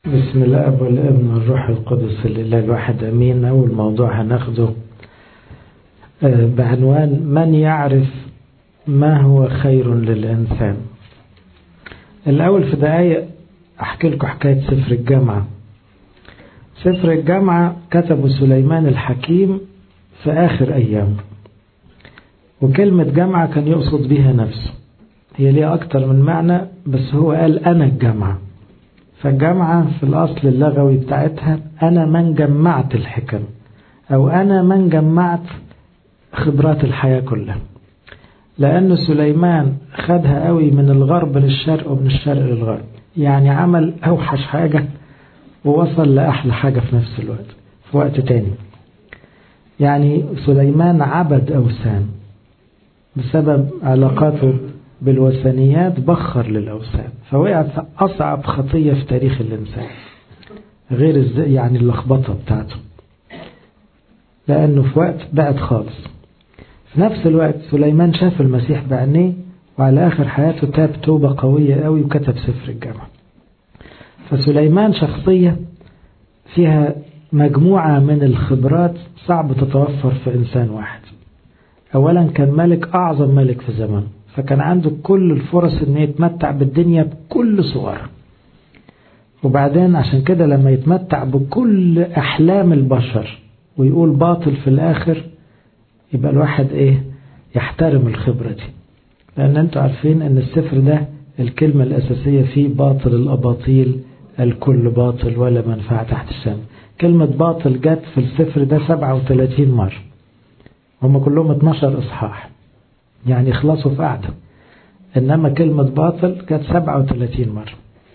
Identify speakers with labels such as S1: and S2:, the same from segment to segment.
S1: بسم الله والابن والروح القدس الإله الواحد أمين. أول موضوع هناخده بعنوان من يعرف ما هو خير للإنسان. الأول في دقايق أحكي لكم حكاية سفر الجامعة. سفر الجامعة كتبه سليمان الحكيم في آخر أيام، وكلمة جامعة كان يقصد بها نفسه، هي ليه أكتر من معنى، بس هو قال أنا الجامعة. فالجامعة في الأصل اللغوي بتاعتها أنا من جمعت الحكم، أو أنا من جمعت خبرات الحياة كلها، لأن سليمان خدها قوي من الغرب للشرق ومن الشرق للغرب، يعني عمل أوحش حاجة ووصل لأحلى حاجة في نفس الوقت في وقت تاني. يعني سليمان عبد أوثان بسبب علاقاته بالوثنيات، بخر للأوثان، فوقع في أصعب خطية في تاريخ الإنسان، غير يعني اللخبطة بتاعته، لأنه في وقت بعد خالص. في نفس الوقت سليمان شاف المسيح بعينيه، وعلى آخر حياته تاب توبة قوية قوي وكتب سفر الجامعة. فسليمان شخصية فيها مجموعة من الخبرات صعب تتوفر في إنسان واحد. أولا كان ملك، أعظم ملك في زمانه، فكان عنده كل الفرص أن يتمتع بالدنيا بكل صورها. وبعدين عشان كده لما يتمتع بكل أحلام البشر ويقول باطل في الآخر، يبقى الواحد يحترم الخبرة دي، لأن أنتوا عارفين أن السفر ده الكلمة الأساسية فيه باطل الأباطيل، الكل باطل ولا منفعة تحت الشمس. كلمة باطل جت في السفر ده 37 مرة، هم كلهم 12 إصحاح، يعني خلصوا في قعدة، إنما كلمة باطل كانت 37 مرة.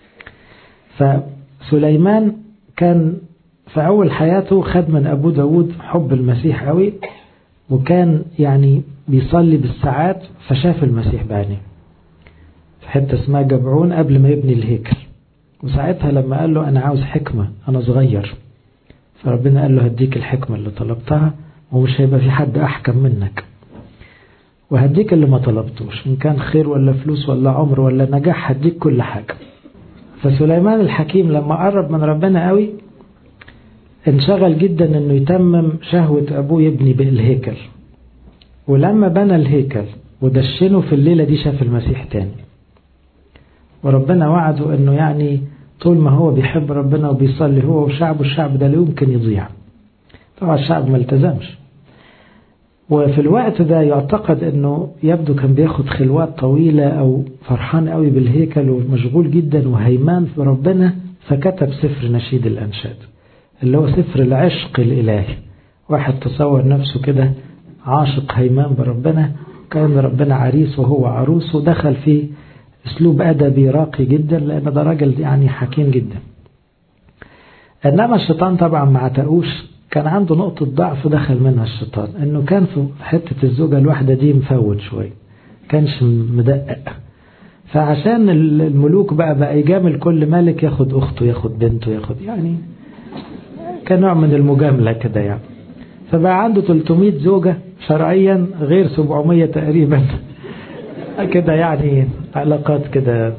S1: فسليمان كان في أول حياته خد من أبو داود حب المسيح قوي، وكان يعني بيصلي بالساعات، فشاف المسيح بعينيه في حتة اسمها جبعون قبل ما يبني الهيكل. وساعتها لما قال له أنا عاوز حكمة، أنا صغير، فربنا قال له هديك الحكمة اللي طلبتها، ومش هيبقى في حد أحكم منك، وهديك اللي ما طلبتوش، إن كان خير ولا فلوس ولا عمر ولا نجاح، هديك كل حاجة. فسليمان الحكيم لما قرب من ربنا قوي انشغل جدا انه يتمم شهوة ابوه يبني بالهيكل. ولما بنى الهيكل ودشنه في الليلة دي شاف المسيح تاني، وربنا وعده انه يعني طول ما هو بيحب ربنا وبيصلي هو وشعبه، الشعب ده لا يمكن يضيع. طبعا الشعب ما التزمش، وفي الوقت ده يعتقد انه يبدو كان بياخد خلوات طويلة او فرحان قوي بالهيكل ومشغول جدا وهيمان في ربنا، فكتب سفر نشيد الانشاد اللي هو سفر العشق الالهي. واحد تصور نفسه كده عاشق هيمان بربنا، كان ربنا عريس وهو عروس، ودخل في اسلوب ادبي راقي جدا، لان ده راجل يعني حكيم جدا. انما الشيطان طبعا ما عتقوش، كان عنده نقطة ضعف دخل منها الشيطان، انه كان في حتة الزوجة الواحدة دي مفوت شوي، كانش مدقق. فعشان الملوك بقى يجامل كل ملك، ياخد اخته ياخد بنته ياخد، يعني كان نوع من المجاملة كده يعني. فبقى عنده 300 زوجة شرعيا، غير 700 تقريبا كده، يعني علاقات كده.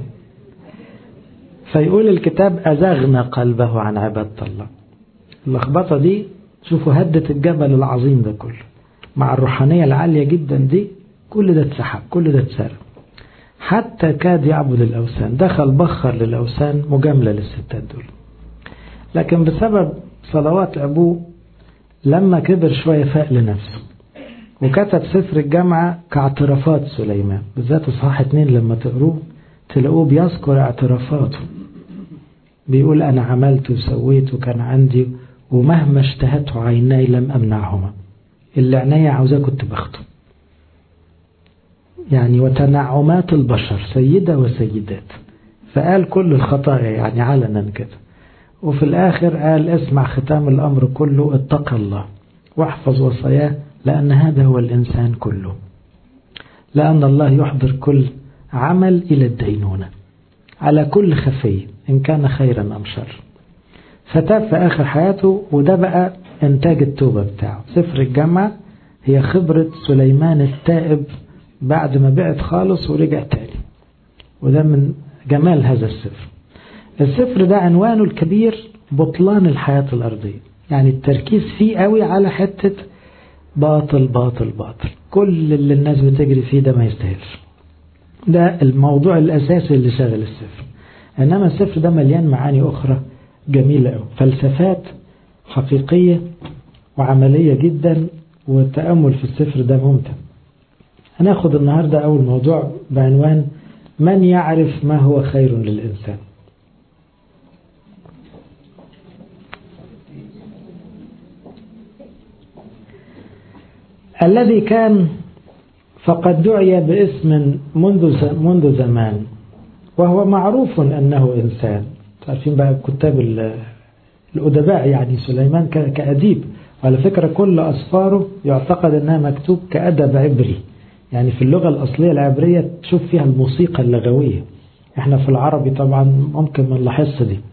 S1: فيقول الكتاب أزغنا قلبه عن عبادة الله. اللخبطة دي شوفوا هدت الجبل العظيم ده كله، مع الروحانية العالية جدا دي، كل ده اتسحب، كل ده اتسرب، حتى كاد يعبد الأوثان، دخل بخر للأوثان، مجاملة للستات دول. لكن بسبب صلوات أبوه لما كبر شوية فاق لنفسه، وكتب سفر الجامعة كاعترافات سليمان، بالذات إصحاح 2 لما تقروه تلاقوه بيذكر اعترافاته، بيقول أنا عملت وسويت وكان عندي، ومهما اشتهته عيناي لم أمنعهما، اللي عيناي عاوزاه كنت باخده، يعني وتنعمات البشر سيدة وسيدات. فقال كل الخطايا يعني علنا كده، وفي الآخر قال اسمع ختام الأمر كله، اتق الله واحفظ وصاياه، لأن هذا هو الإنسان كله، لأن الله يحضر كل عمل إلى الدينونة على كل خفي، إن كان خيرا أم شر. فتاب في آخر حياته، وده بقى إنتاج التوبة بتاعه. سفر الجامعة هي خبرة سليمان التائب بعد ما بعد خالص ورجع تاني، وده من جمال هذا السفر. السفر ده عنوانه الكبير بطلان الحياة الأرضية، يعني التركيز فيه قوي على حتة باطل باطل باطل، كل اللي الناس بتجري فيه ده ما يستاهلش. ده الموضوع الأساسي اللي شغل السفر. إنما السفر ده مليان معاني أخرى جميلة أوي، فلسفات حقيقية وعملية جدا، والتأمل في السفر ده ممتع. هناخد النهاردة أول موضوع بعنوان من يعرف ما هو خير للإنسان. الذي كان فقد دعي باسم منذ زمان وهو معروف أنه إنسان. تعرفين بقى كتاب الأدباء، يعني سليمان كأديب، وعلى فكرة كل أسفاره يعتقد أنها مكتوب كأدب عبري، يعني في اللغة الأصلية العبرية تشوف فيها الموسيقى اللغوية. احنا في العربي طبعا ممكن ما نلاحظش دي.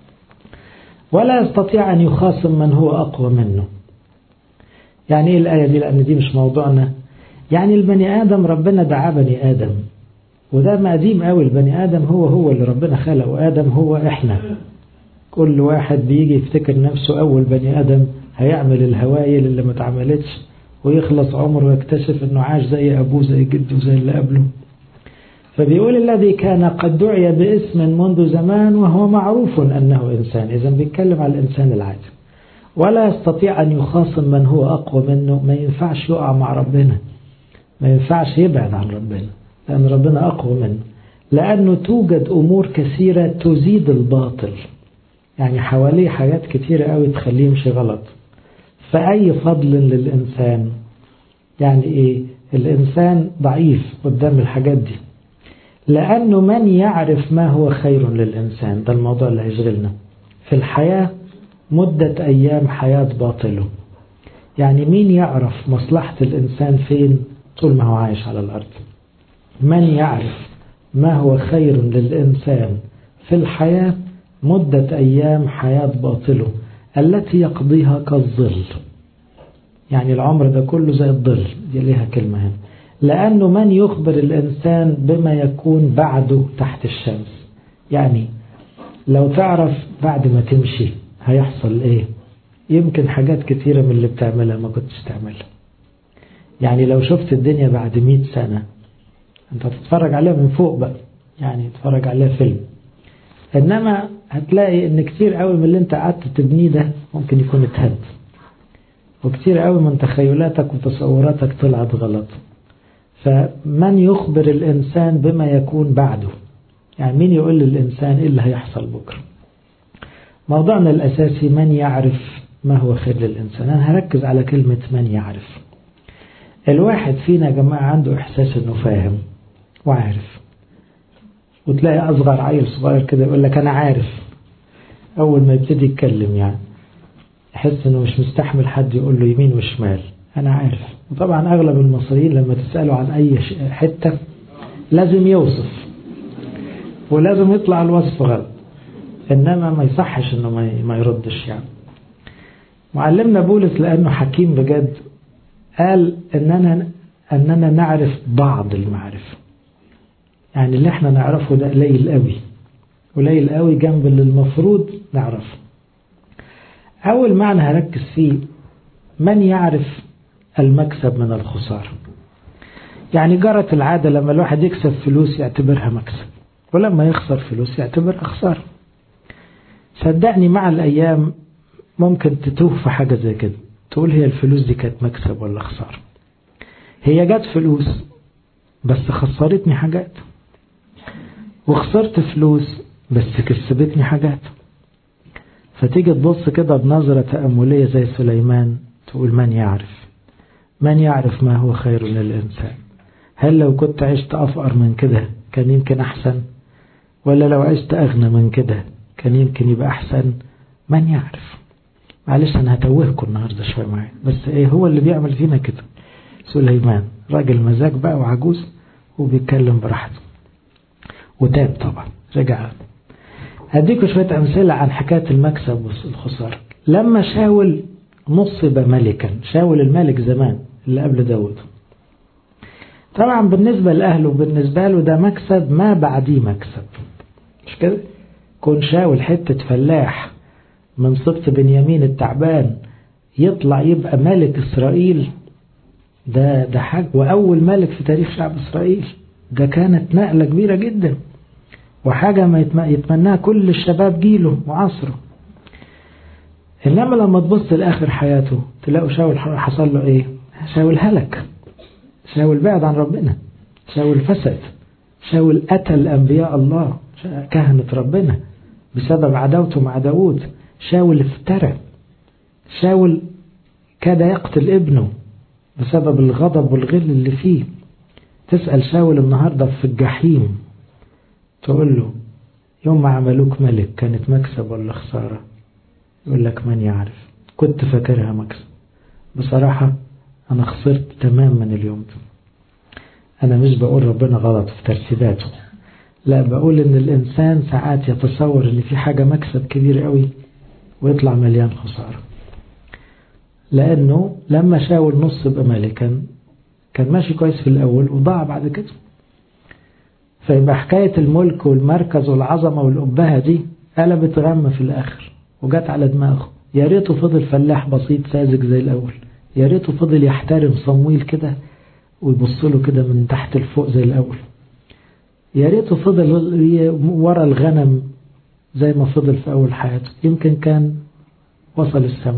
S1: ولا يستطيع أن يخاصم من هو أقوى منه. يعني ايه الآية دي؟ لأن دي مش موضوعنا. يعني البني آدم ربنا دعا بني آدم، وده ما قديم قوي. البني آدم هو اللي ربنا خلقه، آدم هو إحنا. كل واحد بيجي يفتكر نفسه أول بني آدم، هيعمل الهوايل اللي ما اتعملتش ويخلص عمره ويكتشف أنه عاش زي أبوه زي جده زي اللي قبله. فبيقول الذي كان قد دعي باسم منذ زمان وهو معروف أنه إنسان. إذا بيتكلم على الإنسان العادي. ولا يستطيع أن يخاصم من هو أقوى منه. ما ينفعش يقع مع ربنا، ما ينفعش يبعد عن ربنا، لأن ربنا أقوى منه. لأنه توجد أمور كثيرة تزيد الباطل، يعني حواليه حاجات كثيرة قوي تخليه يمشي غلط. فأي فضل للإنسان؟ يعني إيه؟ الإنسان ضعيف قدام الحاجات دي. لأنه من يعرف ما هو خير للإنسان، ده الموضوع اللي هيشغلنا في الحياة. مدة أيام حياة باطله، يعني مين يعرف مصلحة الإنسان فين طول ما هو عايش على الأرض؟ من يعرف ما هو خير للإنسان في الحياة مدة أيام حياة باطله التي يقضيها كالظل. يعني العمر ده كله زي الظل، دي ليها كلمة هنا. لأنه من يخبر الإنسان بما يكون بعده تحت الشمس. يعني لو تعرف بعد ما تمشي هيحصل إيه، يمكن حاجات كتيرة من اللي بتعملها ما كنتش تعملها. يعني لو شفت الدنيا بعد 100 سنة انت هتتفرج عليها من فوق بقى، يعني تتفرج عليها فيلم. انما هتلاقي ان كتير قوي من اللي انت قعدت تبنيه ده ممكن يكون اتهد، وكتير قوي من تخيلاتك وتصوراتك طلعت غلط. فمن يخبر الانسان بما يكون بعده، يعني مين يقول للانسان ايه اللي هيحصل بكره. موضوعنا الاساسي من يعرف ما هو خير للانسان. انا هركز على كلمة من يعرف. الواحد فينا يا جماعة عنده احساس انه فاهم وعارف، وتلاقي أصغر عيل صغير كده يقول لك أنا عارف. أول ما يبتدي يتكلم يعني يحس إنه مش مستحمل حد يقول له يمين وشمال، أنا عارف. وطبعا أغلب المصريين لما تسألوا عن أي حتة لازم يوصف، ولازم يطلع الوصف غلط، إنما ما يصحش إنه ما يردش. يعني معلمنا بولس لأنه حكيم بجد قال أننا نعرف بعض المعرفة. يعني اللي احنا نعرفه ده قليل قوي، قليل قوي جنب اللي المفروض نعرفه. أول معنى هركز فيه من يعرف المكسب من الخسارة. يعني جرت العادة لما الواحد يكسب فلوس يعتبرها مكسب، ولما يخسر فلوس يعتبرها خسارة. صدقني مع الأيام ممكن تتوه في حاجة زي كده، تقول هي الفلوس دي كانت مكسب ولا خسارة. هي جت فلوس بس خسرتني حاجات، وخسرت فلوس بس كسبتني حاجات. فتيجي تبص كده بنظرة تأملية زي سليمان تقول من يعرف ما هو خير للإنسان. هل لو كنت عشت أفقر من كده كان يمكن أحسن، ولا لو عشت أغنى من كده كان يمكن يبقى أحسن؟ من يعرف. معلش أنا هتوهكم النهاردة شوي معي، بس إيه هو اللي بيعمل فينا كده؟ سليمان راجل مزاج بقى وعجوز وبيتكلم براحته، وتاب طبعا رجع. هديكم شوية أمثلة عن حكاية المكسب والخسارة. لما شاول نصب ملكا، شاول الملك زمان اللي قبل داود، طبعا بالنسبة لأهله بالنسبة له ده مكسب ما بعديه مكسب، مش كده؟ كون شاول حتة فلاح من سبط بنيامين التعبان يطلع يبقى ملك إسرائيل، ده حاجة، وأول ملك في تاريخ شعب إسرائيل. ده كانت نقلة كبيرة جدا، وحاجة ما يتمناها كل الشباب جيله وعصره. إنما لما تبص لآخر حياته تلاقوا شاول حصل له إيه؟ شاول هلك، شاول بعد عن ربنا، شاول فسد، شاول قتل أنبياء الله كهنة ربنا بسبب عداوته مع داود، شاول افترى، شاول كاد يقتل ابنه بسبب الغضب والغل اللي فيه. تسأل شاول النهاردة في الجحيم تقول له يوم ما عملوك ملك كانت مكسب ولا خسارة؟ يقول لك من يعرف، كنت فاكرها مكسب. بصراحة أنا خسرت تماما اليوم ده. أنا مش بقول ربنا غلط في ترتيباته، لا، بقول إن الإنسان ساعات يتصور إن في حاجة مكسب كبير قوي ويطلع مليان خسارة. لأنه لما شاول نص بقى ملكا كان ماشي كويس في الأول وضاع بعد كده. فيبقى حكاية الملك والمركز والعظمة والأبهة دي قلبت غم في الآخر وجات على دماغه. يا ريته فضل فلاح بسيط ساذج زي الأول، يا ريته فضل يحترم صمويل كده ويبص له كده من تحت لفوق زي الأول، يا ريته فضل ورا الغنم زي ما فضل في أول حياته، يمكن كان وصل السما.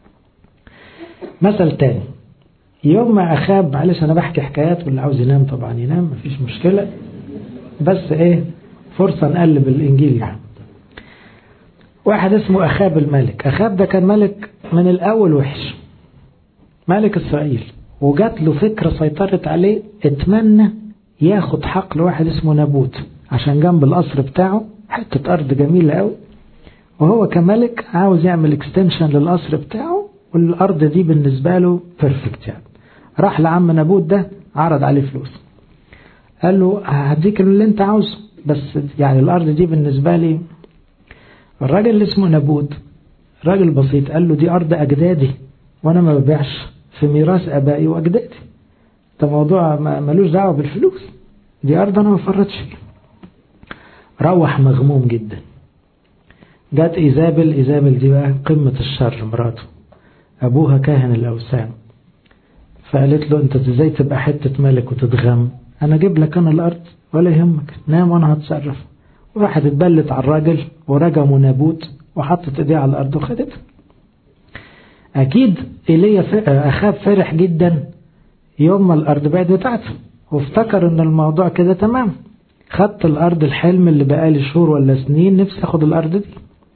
S1: مثل تاني، يوم ما أخاب، معلش أنا بحكي حكايات واللي عاوز ينام طبعا ينام مفيش مشكلة، بس إيه فرصة نقلب الإنجيل يعني. واحد اسمه أخاب الملك. أخاب ده كان ملك من الأول وحش، ملك إسرائيل، وجات له فكرة سيطرت عليه، اتمنى ياخد حقل واحد اسمه نابوت عشان جنب القصر بتاعه حتة أرض جميلة قوي، وهو كملك عاوز يعمل اكستنشن للقصر بتاعه، والأرض دي بالنسبة له بيرفكت يعني. راح لعم نابوت ده عرض عليه فلوس، قال له هديك اللي انت عاوزه، بس يعني الأرض دي بالنسبة لي. الراجل اللي اسمه نابوت راجل بسيط، قال له دي أرض أجدادي وأنا ما ببيعش في ميراث أبائي وأجدادي، ده موضوع ملوش دعوة بالفلوس، دي أرض أنا ما فرطش فيها. روح مغموم جدا. جات إيزابل دي بقى قمة الشر، مراته أبوها كاهن الأوثان، فقالت له أنت ازاي تبقى حتة ملك وتتغم، أنا أجيب لك أنا الأرض ولا يهمك، نام وأنا هتصرف. وراحت اتبلت على الراجل ورجموا نابوت وحطت ايديه على الأرض وخدتها. أكيد أخاب فرح جدا يوم ما الأرض بقت بتاعته، وافتكر أن الموضوع كده تمام، خدت الأرض، الحلم اللي بقالي شهور ولا سنين نفسي أخد الأرض دي.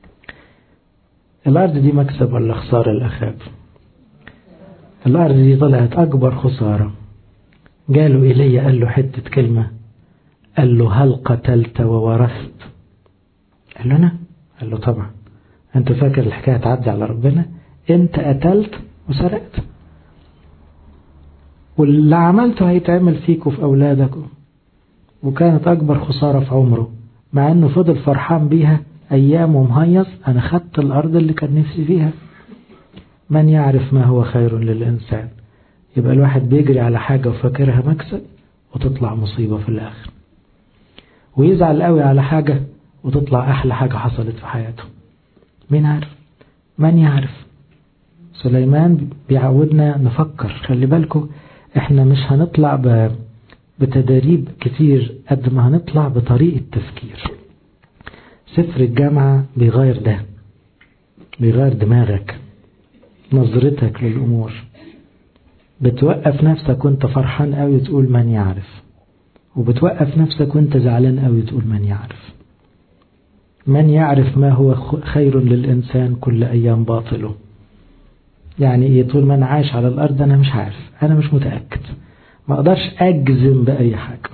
S1: الأرض دي مكسب ولا خسارة الأخاب؟ الأرض دي طلعت أكبر خسارة. قالوا إلي، قال له حتة كلمة، قال له هل قتلت وورثت؟ قال له أنا؟ قال له طبعا. أنت فاكر الحكاية تعدي على ربنا؟ أنت قتلت وسرقت، واللي عملته هيتعمل فيك وفي أولادك. وكانت أكبر خسارة في عمره، مع أنه فضل فرحان بيها أيام ومهيص، أنا خدت الأرض اللي كان نفسي فيها. من يعرف ما هو خير للإنسان؟ يبقى الواحد بيجري على حاجة وفاكرها مكسب وتطلع مصيبة في الآخر، ويزعل قوي على حاجة وتطلع أحلى حاجة حصلت في حياته. مين عارف؟ من يعرف؟ سليمان بيعودنا نفكر. خلي بالكم احنا مش هنطلع بتدريب كتير قد ما هنطلع بطريقة تفكير. سفر الجامعة بيغير ده، بيغير دماغك، نظرتك للأمور. بتوقف نفسك وانت فرحان قوي تقول من يعرف، وبتوقف نفسك وانت زعلان قوي تقول من يعرف. من يعرف ما هو خير للإنسان كل أيام باطله. يعني ايه؟ طول ما انا عايش على الأرض أنا مش عارف، أنا مش متأكد، ما أقدرش أجزم بأي حاجة.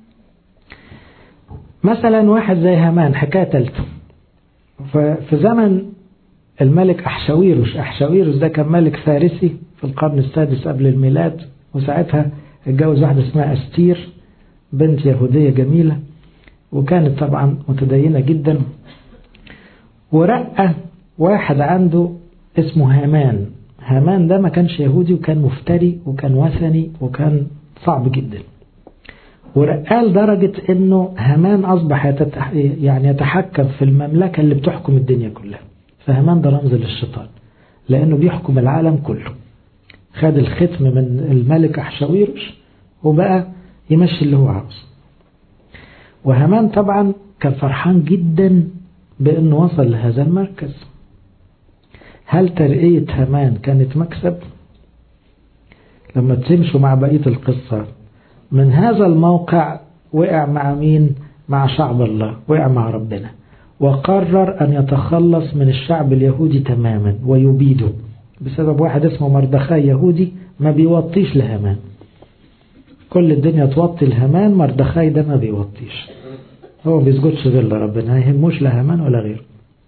S1: مثلا واحد زي هامان، حكاية تالتة. في زمن الملك أحشاويروس ده كان ملك فارسي في القرن السادس قبل الميلاد، وساعتها اتجوز واحدة اسمها أستير، بنت يهودية جميلة، وكانت طبعا متدينة جدا. ورقة واحد عنده اسمه هامان ده ما كانش يهودي، وكان مفتري وكان وثني وكان صعب جدا. ورقاه لدرجة انه هامان اصبح يعني يتحكم في المملكة اللي بتحكم الدنيا كلها. فهامان ده رمز للشيطان لانه بيحكم العالم كله. خد الختم من الملك أحشاويرش وبقى يمشي اللي هو عاوز. وهامان طبعا كان فرحان جدا بانه وصل لهذا المركز. هل ترقية هامان كانت مكسب؟ لما تمشوا مع بقية القصة، من هذا الموقع وقع مع مين؟ مع شعب الله، وقع مع ربنا، وقرر أن يتخلص من الشعب اليهودي تماما ويبيده بسبب واحد اسمه مردخاي يهودي ما بيوطيش لهامان. كل الدنيا توطي لهامان، مردخاي ده ما بيوطيش، هو بيسجدش غير لربنا، ما يهموش لهامان ولا غيره.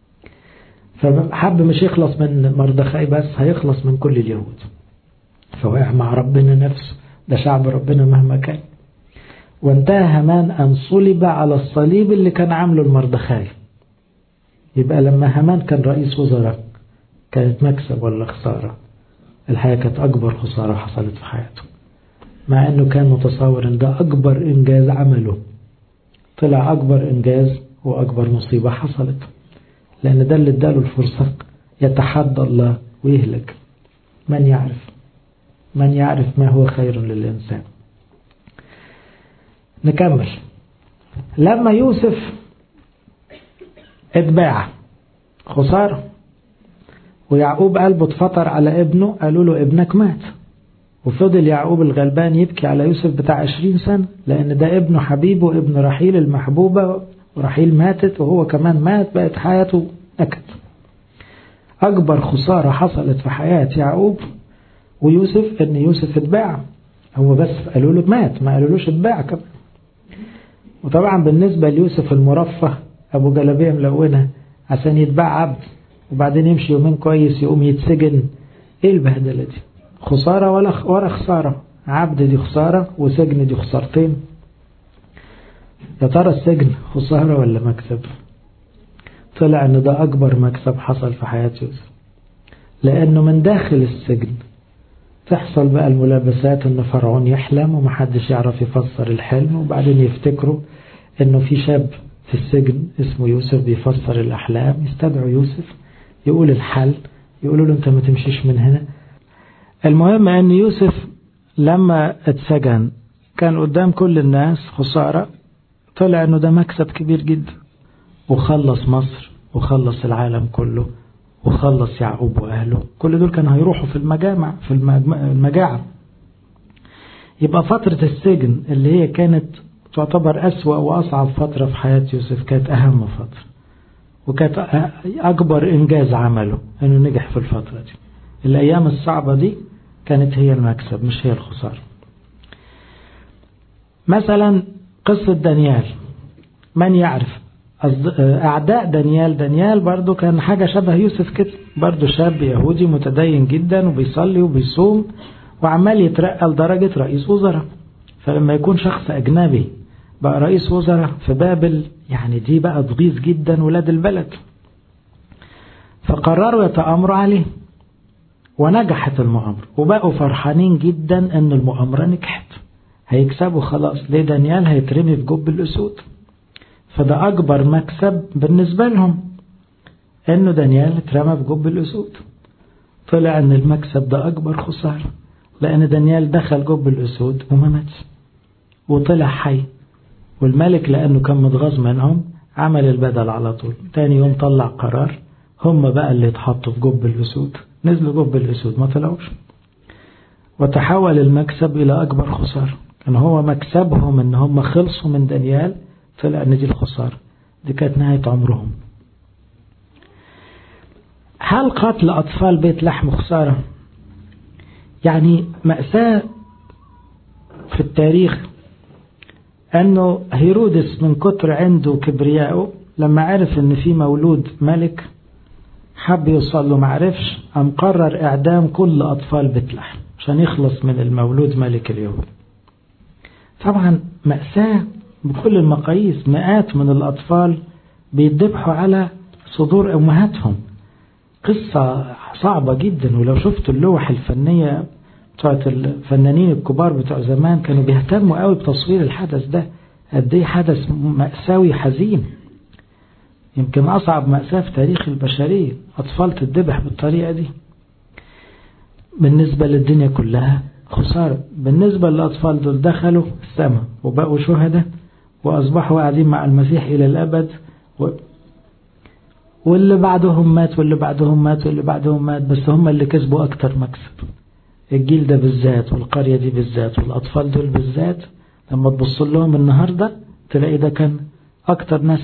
S1: فحب مش يخلص من مردخاي بس، هيخلص من كل اليهود. فوقع مع ربنا نفسه، ده شعب ربنا مهما كان. وانتهى هامان أن صلب على الصليب اللي كان عامله المردخاي. يبقى لما هامان كان رئيس وزراء كانت مكسب ولا خسارة؟ الحقيقة كانت أكبر خسارة حصلت في حياته، مع أنه كان متصور أن ده أكبر إنجاز عمله. طلع أكبر إنجاز وأكبر مصيبة حصلت، لأن ده اللي اداله الفرصة يتحدى الله ويهلك. من يعرف ما هو خير للإنسان. نكمل. لما يوسف اتباع خسارة، ويعقوب قلبه اتفطر على ابنه، قالوا له ابنك مات. وفضل يعقوب الغلبان يبكي على يوسف بتاع 20 سنة، لأن ده ابنه حبيبه، ابن رحيل المحبوبة، ورحيل ماتت وهو كمان مات، بقت حياته نكد. أكبر خسارة حصلت في حياة يعقوب ويوسف إن يوسف اتباع. هو بس قالوا له مات، ما قالولوش اتباع كمان. وطبعا بالنسبة ليوسف المرفه أبو جلابية ملونة عشان يتباع عبد وبعدين يمشي يومين كويس يقوم يتسجن، ايه البهدلة دي؟ خسارة ولا خسارة؟ عبد دي خسارة وسجن دي خسارتين. يا ترى السجن خسارة ولا مكسب؟ طلع ان ده اكبر مكسب حصل في حياة يوسف، لانه من داخل السجن تحصل بقى الملابسات ان فرعون يحلم ومحدش يعرف يفسر الحلم، وبعدين يفتكروا انه في شاب في السجن اسمه يوسف بيفسر الاحلام، يستدعوا يوسف يقول الحل، يقولوا له انت ما تمشيش من هنا. المهم ان يوسف لما اتسجن كان قدام كل الناس خسارة، طلع انه ده مكسب كبير جدا، وخلص مصر وخلص العالم كله وخلص يعقوب واهله. كل دول كانوا هيروحوا في المجاعة. يبقى فترة السجن اللي هي كانت تعتبر أسوأ وأصعب فترة في حياة يوسف كانت أهم فترة، وكانت أكبر إنجاز عمله أنه نجح في الفترة دي. الأيام الصعبة دي كانت هي المكسب مش هي الخسارة. مثلا قصة دانيال، من يعرف أعداء دانيال برضو كان حاجة شبه يوسف كده، برضو شاب يهودي متدين جدا وبيصلي وبيصوم وعمال يترقى لدرجة رئيس وزراء. فلما يكون شخص أجنبي بقى رئيس وزراء في بابل، يعني دي بقى تغيظ جدا ولاد البلد. فقرروا يتآمروا عليه، ونجحت المؤامرة وبقوا فرحانين جدا ان المؤامرة نجحت، هيكسبوا خلاص. ليه؟ دانيال هيترمي في جب الأسود. فده أكبر مكسب بالنسبة لهم انه دانيال اترمى في جب الأسود. طلع ان المكسب ده أكبر خسارة، لأن دانيال دخل جب الأسود وما ماتش وطلع حي. والملك لأنه كان متغاظ منهم عمل البدل على طول. تاني يوم طلع قرار هم بقى اللي اتحطوا في جب الأسود، نزلوا جب الأسود ما طلعوش. وتحول المكسب إلى أكبر خسارة. كان هو مكسبهم ان هم خلصوا من دانيال، طلع ان دي الخسارة. دي كانت نهاية عمرهم. هل قتل أطفال بيت لحم خسارة؟ يعني مأساة في التاريخ أنه هيرودس من كتر عنده كبرياءه لما عرف أن في مولود ملك حب يوصل له، معرفش، أم قرر إعدام كل أطفال بيت لحم عشان يخلص من المولود ملك اليهود. طبعا مأساة بكل المقاييس، مئات من الأطفال بيذبحوا على صدور أمهاتهم. قصة صعبة جدا، ولو شفتوا اللوح الفنية بتوع الفنانين الكبار بتوع زمان كانوا بيهتموا قوي بتصوير الحدث ده، قد ايه حدث مأساوي حزين، يمكن أصعب مأساة في تاريخ البشرية، أطفال تذبح بالطريقة دي. بالنسبة للدنيا كلها خسارة، بالنسبة للأطفال دول دخلوا السماء وبقوا شهداء وأصبحوا قاعدين مع المسيح إلى الأبد، واللي بعدهم مات واللي بعدهم مات واللي بعدهم مات، بس هم اللي كسبوا أكتر مكسب. الجيل ده بالذات والقرية دي بالذات والأطفال دول بالذات لما تبص لهم النهاردة تلاقي ده كان أكتر ناس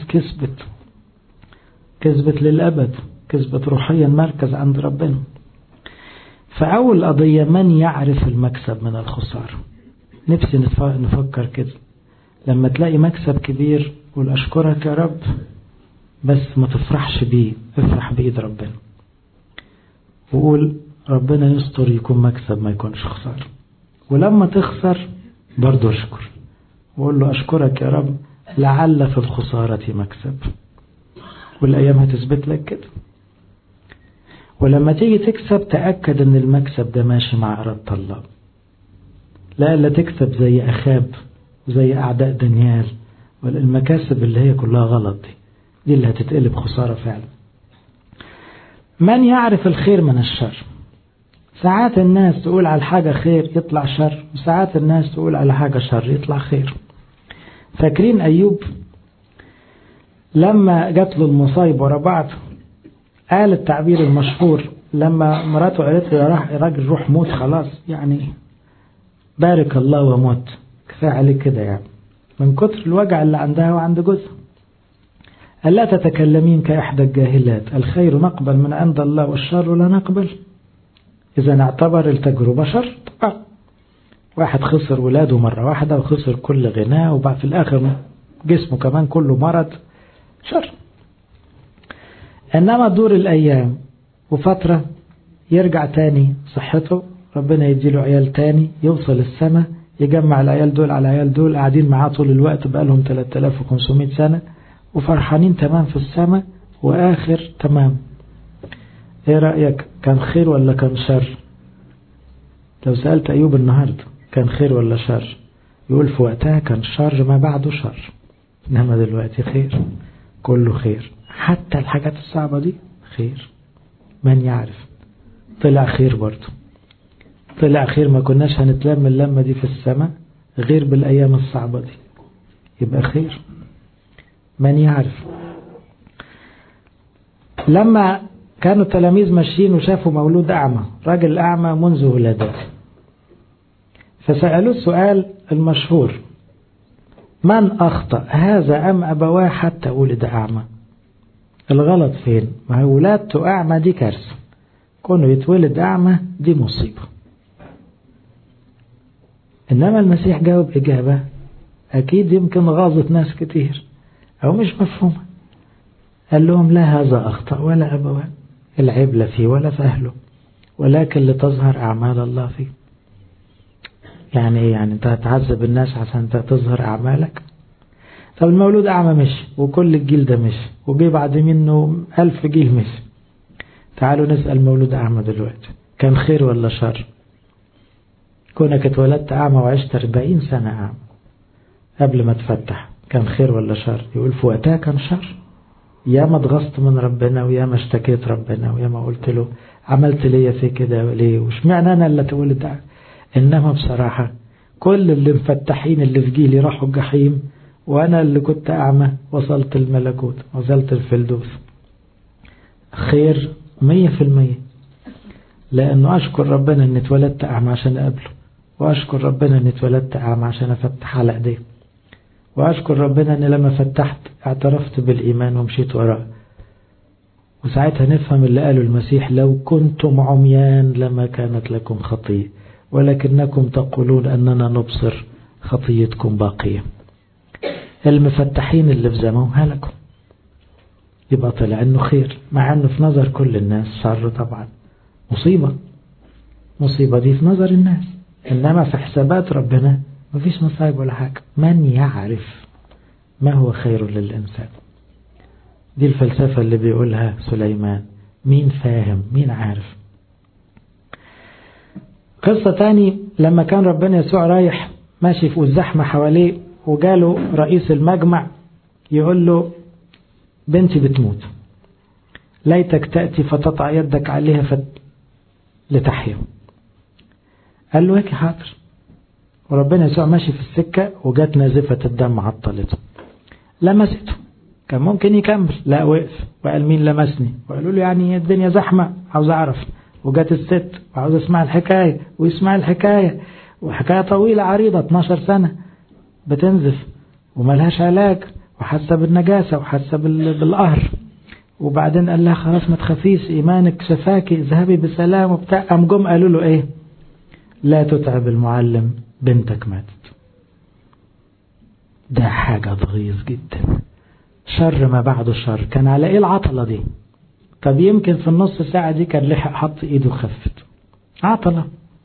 S1: كسبت للأبد، كسبت روحيا مركز عند ربنا. فأول قضية من يعرف المكسب من الخسارة. نفسي نفكر كده لما تلاقي مكسب كبير قول أشكرك يا رب، بس ما تفرحش بيه، افرح بإيد ربنا وقول ربنا يستر يكون مكسب ما يكونش خسارة. ولما تخسر برضو اشكر وقول له أشكرك يا رب لعل في الخسارة مكسب، والأيام هتثبت لك كده. ولما تيجي تكسب تأكد ان المكسب ده ماشي مع إرادة الله، لا تكسب زي أخاب وزي أعداء دانيال، والمكاسب اللي هي كلها غلط دي اللي هتتقلب خسارة فعلا. من يعرف الخير من الشر. ساعات الناس تقول على حاجة خير يطلع شر، وساعات الناس تقول على حاجة شر يطلع خير. فاكرين أيوب لما جات له المصايب ورا بعض قال التعبير المشهور لما مراته قالت له يا راجل روح موت خلاص، يعني بارك الله وموت، كفاية عليك كده يعني، من كتر الوجع اللي عندها وعند جوزها. قال لا تتكلمين كإحدى الجاهلات، الخير نقبل من عند الله والشر لا نقبل. إذا نعتبر التجربة شر طبعا، واحد خسر ولاده مرة واحدة وخسر كل غناه وبعد في الآخر جسمه كمان كله مرض، شر. إنما دور الأيام وفترة يرجع تاني صحته، ربنا يديله عيال تاني، يوصل السماء، يجمع العيال دول على العيال دول قاعدين معاه طول الوقت بقالهم 3500 سنة وفرحانين تمام في السماء وآخر تمام. ايه رأيك كان خير ولا كان شر؟ لو سألت أيوب النهاردة كان خير ولا شر يقول في وقتها كان شر ما بعده شر، إنما دلوقتي خير، كله خير، حتى الحاجات الصعبة دي خير. من يعرف طلع خير برضه، طلع خير، ما كناش هنتلم اللمة دي في السماء غير بالأيام الصعبة دي، يبقى خير. من يعرف. لما كانوا التلاميذ ماشيين وشافوا مولود أعمى، راجل أعمى منذ ولادته، فسألوه السؤال المشهور من أخطأ هذا أم أبواه حتى ولد أعمى؟ الغلط فين؟ ما هو ولادته أعمى دي كارثة، كونه يتولد أعمى دي مصيبة. إنما المسيح جاوب إجابة أكيد يمكن غاظت ناس كتير أو مش مفهومة. قال لهم لا هذا أخطأ ولا أبواه، العيب لا فيه ولا في أهله، ولكن لتظهر أعمال الله فيه. يعني إيه؟ يعني أنت هتعذب الناس عشان تظهر أعمالك؟ طب المولود أعمى مشي وكل الجيل ده مشي وجي بعد منه 1000 جيل مشي، تعالوا نسأل مولود أعمى دلوقتي كان خير ولا شر؟ كونك اتولدت أعمى وعشت 40 سنة أعمى قبل ما تفتح كان خير ولا شر؟ يقول في وقتها كان شر، يا ما اتغصت من ربنا ويا ما اشتكيت ربنا ويا ما قلت له عملت ليه في كده ليه وش معنى أنا اللي اتولد أعمى. إنما بصراحة كل اللي مفتحين اللي في جيلي راحوا الجحيم، وأنا اللي كنت أعمى وصلت الملكوت، وصلت الفردوس. خير 100%، لأنه أشكر ربنا أني اتولدت أعمى عشان أقابله، وأشكر ربنا أني اتولدت أعمى عشان أفتح على أيديه، وأشكر ربنا أني لما فتحت اعترفت بالإيمان ومشيت وراه. وساعتها نفهم اللي قاله المسيح لو كنتم عميان لما كانت لكم خطية ولكنكم تقولون أننا نبصر خطيتكم باقية. المفتحين اللي في زمانهم هلكوا، يبقى طلع انه خير، مع انه في نظر كل الناس شر طبعا، مصيبة دي في نظر الناس، انما في حسابات ربنا مفيش مصايب ولا حاجة. من يعرف ما هو خير للإنسان؟ دي الفلسفة اللي بيقولها سليمان. مين فاهم؟ مين عارف؟ قصة تاني لما كان ربنا يسوع رايح ماشي في الزحمة حواليه وجاله رئيس المجمع يقول له بنتي بتموت، ليتك تأتي فتطع يدك عليها لتحيا. قال له هيك حاضر. وربنا يسوع ماشي في السكة وجات نازفة الدم عطلته، لمسته، كان ممكن يكمل، لا وقف وقال مين لمسني؟ وقالوا له يعني الدنيا زحمة عاوز أعرف. وجات الست وعاوز اسمع الحكاية ويسمع الحكاية، وحكاية طويلة عريضة 12 سنة بتنزف وملهاش علاج وحاسة بالنجاسة وحاسة بالقهر. وبعدين قال لها خلاص ما تخافيش إيمانك شفاكي اذهبي بسلام وبتاع. قام جم قالوا له إيه؟ لا تتعب المعلم بنتك ماتت. ده حاجة تغيظ جدا، شر ما بعده شر. كان على إيه العطلة دي؟ طب يمكن في النص ساعة دي كان لحق حط إيده وخفت. عطلة،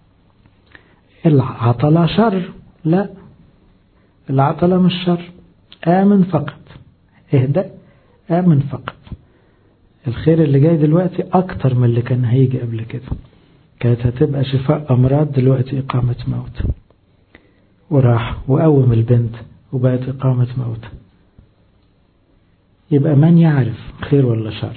S1: العطلة شر؟ لا، العطلة مش شر. آمن فقط، اهدأ، آمن فقط. الخير اللي جاي دلوقتي أكتر من اللي كان هيجي قبل كده. كانت هتبقى شفاء أمراض، دلوقتي إقامة موت. وراح وقوم البنت وبقت إقامة موت. يبقى من يعرف خير ولا شر؟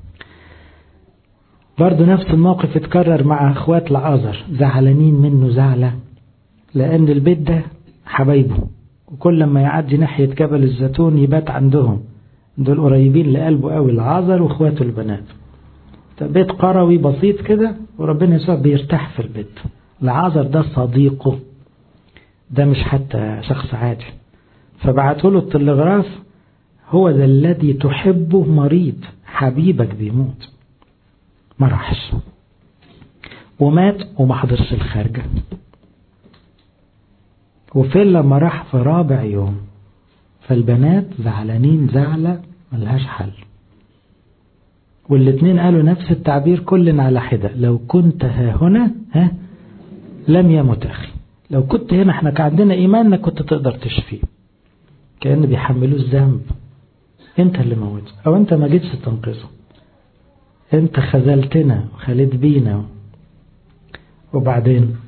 S1: برضو نفس الموقف اتكرر مع اخوات لعازر، زعلانين منه زعلة لأن البيت ده حبايبه، وكل ما يعدي ناحية جبل الزيتون يبات عندهم. دول قريبين لقلبه قوي، لعازر واخواته البنات. بيت قروي بسيط كده، وربنا يسوع بيرتاح في البيت. لعازر ده صديقه، ده مش حتى شخص عادي. فبعته له التلغراف، هو ذا الذي تحبه مريض، حبيبك بيموت. ما راحش ومات وما حضرش الخارجة. وفين لما راح في رابع يوم، فالبنات زعلانين زعلة ملهاش حل. والاتنين قالوا نفس التعبير كلنا على حدة: لو كنت ها هنا لم يمت أخي. لو كنت هنا احنا كان عندنا إيماننا كنت تقدر تشفيه. كأن بيحملوه الذنب، انت اللي موت، او انت ما جيتش تنقذه، انت خذلتنا وخليت بينا. وبعدين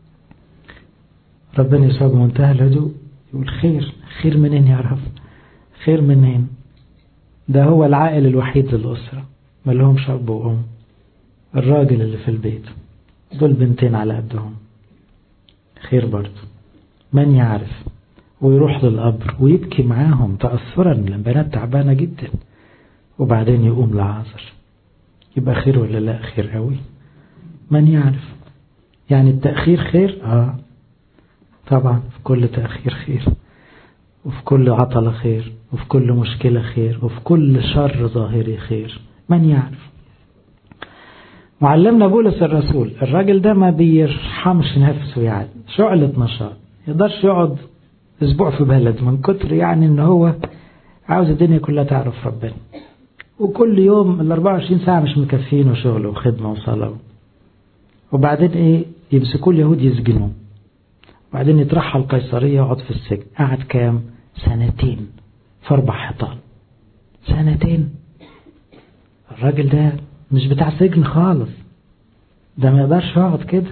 S1: ربنا يسوع بمنتهى الهدوء يقول خير منين يا رب؟ خير منين؟ ده هو العائل الوحيد للأسرة، ما لهمش أب وأم. الراجل اللي في البيت، دول بنتين على قدهم. خير برضه. من يعرف؟ ويروح للقبر ويبكي معاهم تأثرا، البنات تعبانة جدا. وبعدين يقوم لعازر. يبقى خير ولا لا؟ خير قوي. من يعرف؟ يعني التأخير خير؟ طبعا في كل تأخير خير، وفي كل عطلة خير، وفي كل مشكلة خير، وفي كل شر ظاهري خير. من يعرف؟ معلمنا بولس الرسول، الراجل ده ما بيرحمش نفسه، يعني شعلة نشاط، يقدرش يقعد اسبوع في بلد من كتر يعني ان هو عاوز الدنيا كلها تعرف ربنا. وكل يوم ال 24 ساعة مش مكفينه شغل وخدمة وصلاة. وبعدين ايه؟ يمسكوا اليهود يسجنوه، وبعدين يترحل قيصرية يقعد في السجن. قعد كام؟ 2 في 4 حيطان. 2. الراجل ده مش بتاع سجن خالص، ده ما يقدرش يقعد كده،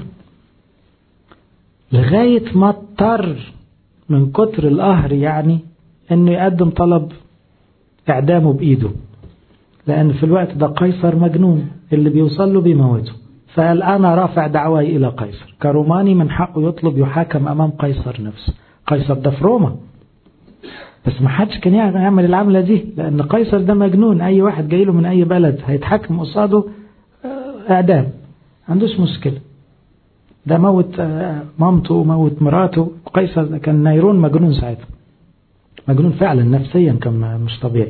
S1: لغاية ما اضطر من كتر القهر يعني انه يقدم طلب اعدامه بايده، لان في الوقت ده قيصر مجنون، اللي بيوصل له بيموته. فقال انا رافع دعواي الى قيصر، كروماني من حقه يطلب يحاكم امام قيصر نفسه. قيصر ده في روما، بس ما حدش كان يعمل العملة دي، لان قيصر ده مجنون. اي واحد جاي له من اي بلد هيتحكم قصاده اعدام، عندوش مشكلة. ده موت مامته وموت مراته. قيصر ده كان نيرون مجنون ساعتها، مجنون فعلا نفسيا، كان مش طبيعي.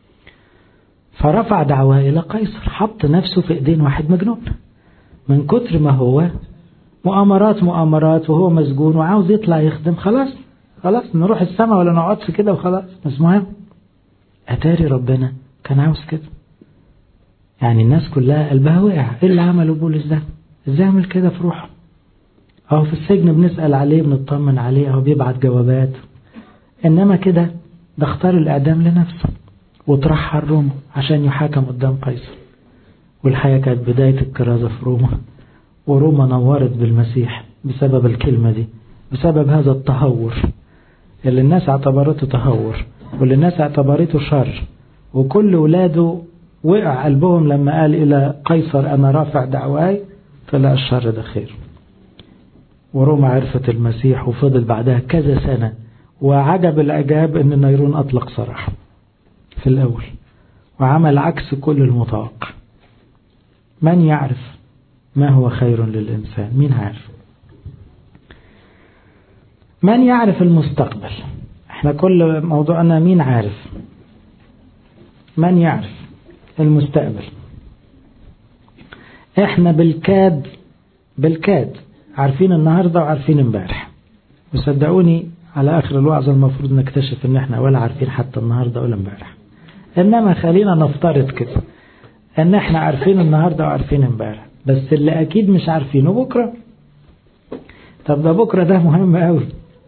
S1: فرفع دعواه الى قيصر، حط نفسه في ايدين واحد مجنون من كتر ما هو مؤامرات، وهو مسجون وعاوز يطلع يخدم. خلاص نروح السماء ولا نقعدش كده وخلاص، بس مهم. اتاري ربنا كان عاوز كده. يعني الناس كلها قلبها وقع، ايه اللي عمله بولس ده؟ ازاي عمل كده في روحه؟ اهو في السجن بنسأل عليه بنطمن عليه، اهو بيبعت جوابات. انما كده ده اختار الاعدام لنفسه وترحل روما عشان يحاكم قدام قيصر. والحياة كانت بداية الكرازة في روما، وروما نورت بالمسيح بسبب الكلمة دي، بسبب هذا التهور اللي الناس اعتبرته تهور، واللي الناس اعتبرته شر، وكل ولاده وقع قلبهم لما قال إلى قيصر أنا رافع دعواي، فلا الشر ده خير. وروما عرفت المسيح وفضل بعدها كذا سنة، وعجب العجاب أن نيرون أطلق سراح في الأول وعمل عكس كل المتوقع. من يعرف ما هو خير للإنسان؟ مين عارف؟ من يعرف المستقبل؟ احنا كل موضوعنا مين عارف؟ من يعرف المستقبل؟ احنا بالكاد عارفين النهاردة وعارفين امبارح، وصدقوني على آخر الوعظة المفروض نكتشف ان احنا ولا عارفين حتى النهاردة ولا امبارح. انما خلينا نفترض كده ان احنا عارفين النهاردة وعارفين امبارح، بس اللي اكيد مش عارفينه بكرة. طب ده بكرة ده مهم قوي.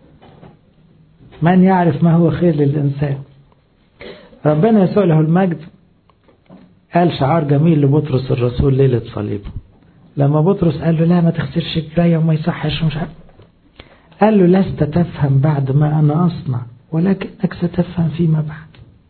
S1: من يعرف ما هو خير للإنسان؟ ربنا يسوع له المجد قال شعار جميل لبطرس الرسول ليلة صليبه، لما بطرس قال له لا ما تغسلش الجراية وما يصحش ومش عارف، قال له لست تفهم بعد ما أنا أصنع، ولكنك ستفهم فيما بعد.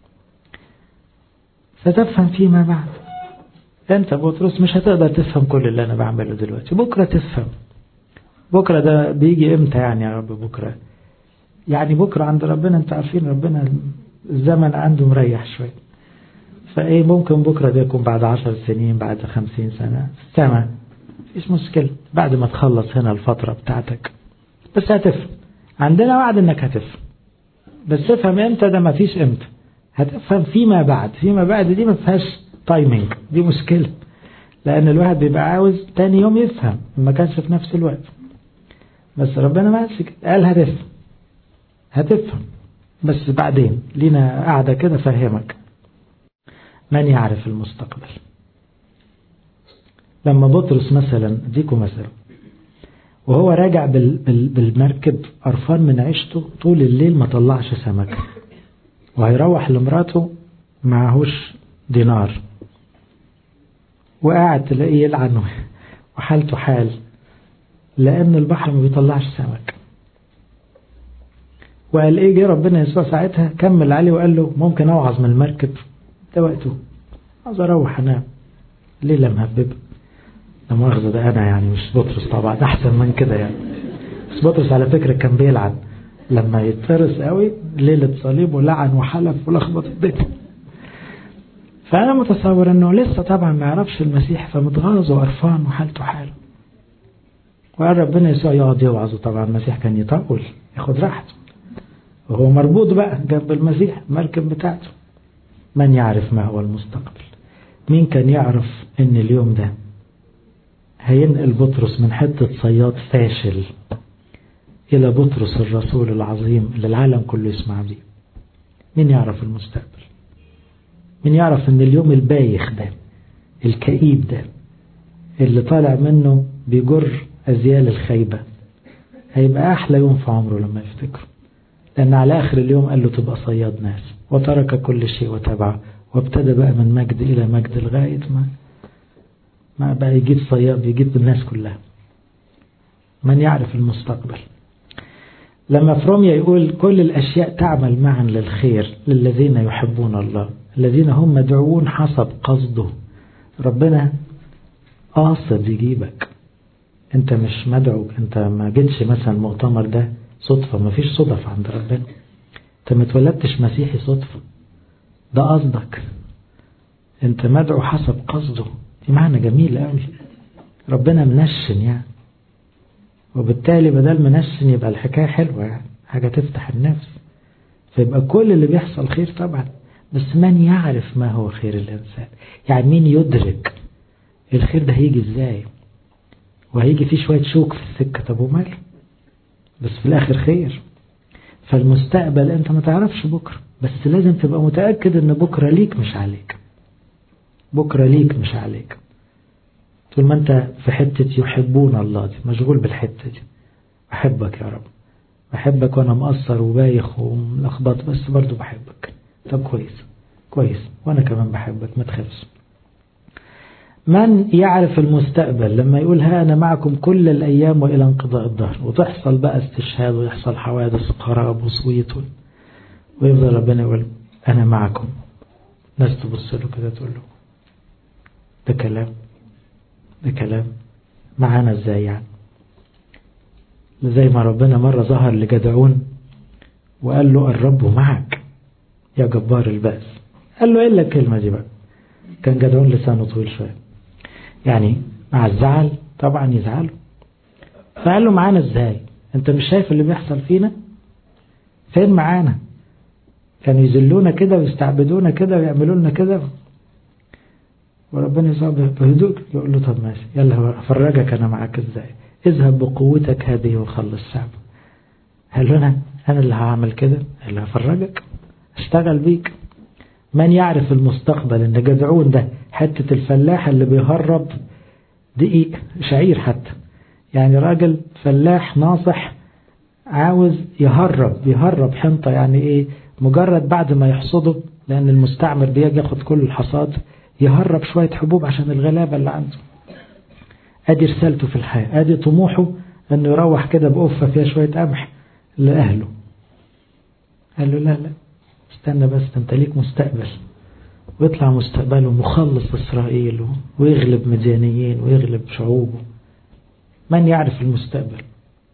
S1: ستفهم فيما بعد. أنت بطرس مش هتقدر تفهم كل اللي أنا بعمله دلوقتي، بكرة تفهم. بكرة ده بيجي إمتى يعني يا رب؟ بكرة يعني بكرة عند ربنا أنت عارفين ربنا الزمن عنده مريح شوية، فإيه ممكن بكرة ده يكون بعد 10 سنين، بعد 50 سنة في السماء، مفيش مشكلة، بعد ما تخلص هنا الفترة بتاعتك بس هتفهم. عندنا وعد انك هتفهم، بس تفهم امتى؟ ده مفيش امتى، هتفهم فيما بعد. فيما بعد دي ما فيهاش تايمينج، دي مشكلة، لأن الواحد بيبقى عاوز تاني يوم يفهم ما كانش في نفس الوقت. بس ربنا ما قالش كده، قال هتفهم بس بعدين لينا قاعدة كده فهمك. من يعرف المستقبل؟ لما بطرس مثلا اديكم مثلا وهو راجع بالمركب قرفان من عيشته طول الليل ما طلعش سمك، وهيروح لمراته معهوش دينار، وقاعد تلاقيه يلعن وحالته حال لأن البحر ما بيطلعش سمك. وقال ايه؟ جه ربنا يسوع ساعتها كمل عليه وقال له ممكن اوعظ من المركب؟ ده وقته، عاوز اروح انام، ليلة مهببة. ده مؤاخذة، ده انا يعني مش بطرس طبعا، احسن من كده يعني، بس بطرس على فكرة كان بيلعن لما يتفرس قوي ليلة صليب، ولعن وحلف ولخبط الدنيا. فانا متصور انه لسه طبعا ما يعرفش المسيح، فمتغاظ وقرفان وحالته حال. وقال ربنا يسوع يقعد يوعظه. طبعا المسيح كان يطول ياخد راحته، وهو مربوط بقى جنب المسيح المركب بتاعته. من يعرف ما هو المستقبل؟ مين كان يعرف ان اليوم ده هينقل بطرس من حتة صياد فاشل الى بطرس الرسول العظيم اللي العالم كله يسمع بيه؟ مين يعرف المستقبل؟ مين يعرف ان اليوم البايخ ده الكئيب ده اللي طالع منه بيجر أزيال الخيبة هيبقى أحلى يوم في عمره لما يفتكره؟ لأن على آخر اليوم قال له تبقى صياد ناس، وترك كل شيء وتبعه، وابتدى بقى من مجد إلى مجد لغاية ما بقى يجيب صياد، يجيب الناس كلها. من يعرف المستقبل؟ لما في روميا يقول كل الأشياء تعمل معا للخير للذين يحبون الله الذين هم مدعوون حسب قصده. ربنا قاصد يجيبك، انت مش مدعو، انت ما جيتش مثلا المؤتمر ده صدفة، ما فيش صدف عند ربنا، انت ما اتولدتش مسيحي صدفة، ده قصدك، انت مدعو حسب قصده. دي معنى جميل قوي، ربنا منشن يعني، وبالتالي بدل منشن يبقى الحكاية حلوة يعني، حاجة تفتح النفس، فيبقى كل اللي بيحصل خير طبعا. بس من يعرف ما هو خير الإنسان؟ يعني مين يدرك الخير ده هيجي ازاي؟ وهيجي فيه شوية شوك في السكة، طب وماله، بس في الآخر خير. فالمستقبل انت ما تعرفش بكرة، بس لازم تبقى متأكد ان بكرة ليك مش عليك، بكرة ليك مش عليك. طول ما انت في حتة يحبون الله دي، مشغول بالحتة دي، أحبك يا رب، أحبك وأنا مقصر وبايخ وملخبط، بس برضو بحبك. طب كويس كويس، وأنا كمان بحبك، ما تخافش. من يعرف المستقبل لما يقول ها أنا معكم كل الأيام وإلى انقضاء الدهر، وتحصل بقى استشهاد ويحصل حوادث قراب وصويت، ويفضل ربنا يقول أنا معكم. ناس تبص له كده تقول له ده كلام معانا ازاي يعني؟ زي ما ربنا مرة ظهر لجدعون وقال له الرب معك يا جبار البأس. قال له إلا الكلمة دي بقى، كان جدعون لسانه طويل شوية يعني، مع الزعل طبعا يزعله، فقال له معانا ازاي؟ انت مش شايف اللي بيحصل فينا؟ فين معانا؟ كانوا يذلونا كده ويستعبدونا كده ويعملوا لنا كده، وربنا يصاب بهدوء يقول له طب ماشي يلا افرجك انا معاك ازاي، اذهب بقوتك هذه وخلص شعب. قال له انا اللي هعمل كده، اللي هفرجك اشتغل بيك. من يعرف المستقبل ان جدعون ده حتة الفلاح اللي بيهرب دقيق شعير حتى، يعني راجل فلاح ناصح عاوز يهرب حنطة، يعني ايه؟ مجرد بعد ما يحصده، لان المستعمر بيجي ياخد كل الحصاد، يهرب شوية حبوب عشان الغلابة اللي عنده. ادي رسالته في الحياة، ادي طموحه انه يروح كده بقفة فيها شوية قمح لأهله. قال له لا استنى بس، انت ليك مستقبل، ويطلع مستقبله مخلص إسرائيل ويغلب مديانيين ويغلب شعوبه. من يعرف المستقبل؟